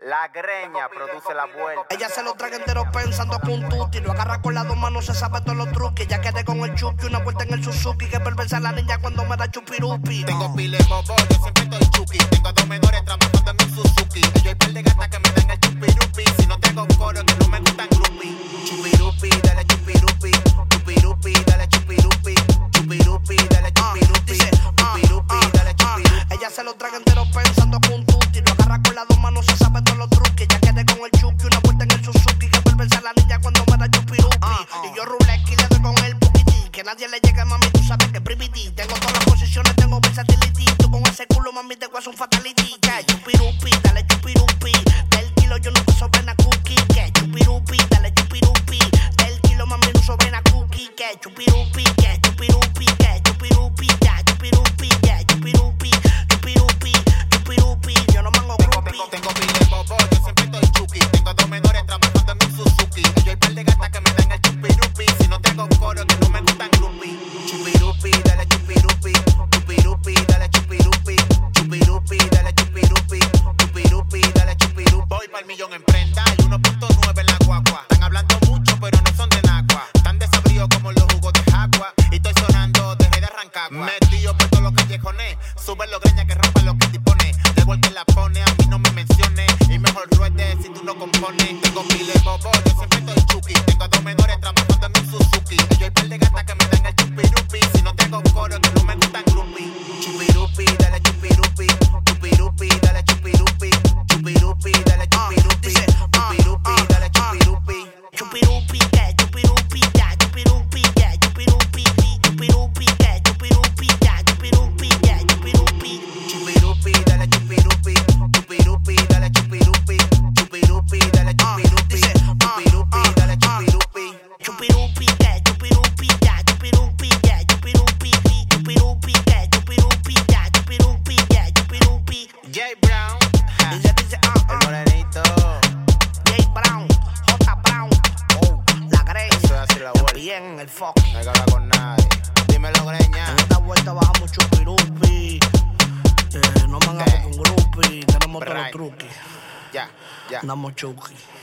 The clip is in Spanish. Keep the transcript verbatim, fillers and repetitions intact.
La greña produce la vuelta. Ella se lo traga entero pensando que un tutti. Lo agarra con las dos manos, se sabe todos los truques. Ya quedé con el chuki, una vuelta en el Suzuki. Que perversa la niña cuando me da chupirupi. Tengo pile bobo, yo siempre estoy chuki. Tengo dos menores trabajando en mi Suzuki. Ellos hay par de gatas que me dan el chupirupi. Si no tengo coro, que no me gustan grupi. Chupirupi, dale chupirupi. Chupirupi, dale chupirupi. Chupirupi, dale chupirupi. Chupirupi, dale chupirupi. Ella se lo traga entero pensando que un tutti. Lo agarra con las dos manos, se sabe todos los truques. Ya quedé con el chuki, una vuelta en el Suzuki. Que perversa la niña cuando me da chupirupi. Y yo rulé y le doy con el puquití. Que nadie le llegue, mami, tú sabes que es privity. Tengo todas las posiciones, tengo versatility. Tú con ese culo, mami, te haces un fatality. Que chupirupi, dale chupirupi. Del kilo yo no uso vena cookie. Que chupirupi, dale chupirupi. Del kilo, mami, no uso vena cookie. Que chupirupi, que chupirupi, que chupirupi, que chupirupi, que chupirupi, chupirupi, chupirupi. Yo no mango grupi. Tengo pile bobo, yo siempre estoy chuki. Tengo dos menores trabajando en mi Suzuki. Ellos hay par de gatas que me dan el chupirupi. Si no tengo coro, que no me gustan grupi. Chupirupi, dale chupirupi. Chupirupi, dale chupirupi. Chupirupi, dale chupirupi. Chupirupi, dale chupirupi. Voy pa'l millón en prenda y uno punto nueve en la guagua. Están hablando mucho, pero no son de nagua. Están desabridos como los jugos de agua. Y estoy sonando, dejé de arrancar. Metido por todos los callejones. Suben los greñas que rompan los que dispones. De vuelta la pone, a mí no me menciones. Y mejor ruede si tú no compones. Tengo pile bobo, yo siempre estoy chuki. Tengo dos menores trabajando en mi Suzuki. Ellos hay par de gatas que me dan el chupirupi. Si no tengo coro, que no me gustan grupi. Chupirupi, dale chupirupi. Chupirupi, dale chupirupi. Chupirupi, dale chupirupi. Chupirupi, dale chupirupi. Chupirupi, que chupirupi, ya chupirupi, que chupirupi, chupirupi, que chupirupi, ya chupirupi, que chupirupi. Chupirupi, dale chupirupi. Chupirupi, dale chupirupi. Chupirupi, dale chupirupi. Chupirupi, dale chupirupi. Chupirupi, que chupirupi, ya chupirupi, que chupirupi, chupirupi, que chupirupi, ya chupirupi, que chupirupi. J Brown, Y ella dice, ah, el ah, morenito. J Brown, J Brown, oh, la greña. Eso es así la vuelta. Bien, el fuck. No hay que hablar con nadie. Dímelo, greña. En esta vuelta bajamos chupirupi. Eh, no mangamos con grupi. Tenemos todos los Right. truquis. Ya, ya. Andamos chuki.